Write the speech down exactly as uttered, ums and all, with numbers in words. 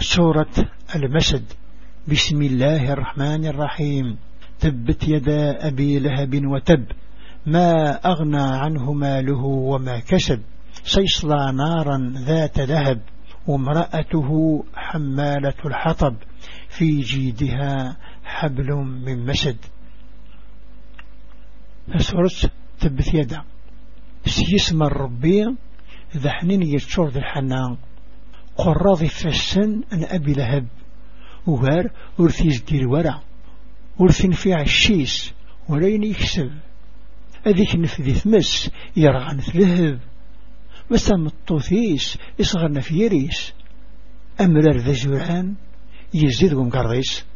سورة المسد. بسم الله الرحمن الرحيم. تبت يدا أبي لهب وتب ما أغنى عنه ماله وما كسب سيصلى نارا ذات لهب وامرأته حمالة الحطب في جيدها حبل من مسد. سورة تبت يدا سيسم الربي ذا حنين يتشور ذا الحنان قراضي فسن أن أبي لهب وغار ورثيز دير ورع ورثين في عشيس ولين يكسب أذيك نفذي ثمس يرغن ثلهب مسا مطوثيس يصغرنا في يريس أمرار ذا جوران يزيد ومقريس